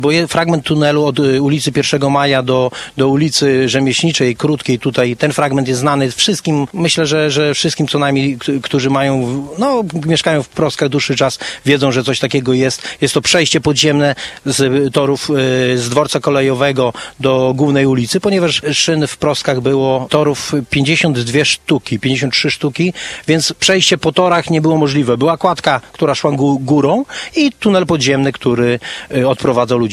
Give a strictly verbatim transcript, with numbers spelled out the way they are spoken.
Bo jest fragment tunelu od ulicy pierwszego Maja do, do ulicy Rzemieślniczej, krótkiej tutaj. Ten fragment jest znany wszystkim, myślę, że, że wszystkim co najmniej, którzy mają, no, mieszkają w Proskach dłuższy czas, wiedzą, że coś takiego jest. Jest to przejście podziemne z torów, z dworca kolejowego do głównej ulicy, ponieważ szyn w Proskach było torów pięćdziesiąt dwie sztuki, pięćdziesiąt trzy sztuki, więc przejście po torach nie było możliwe. Była kładka, która szła górą i tunel podziemny, który odprowadzał ludzi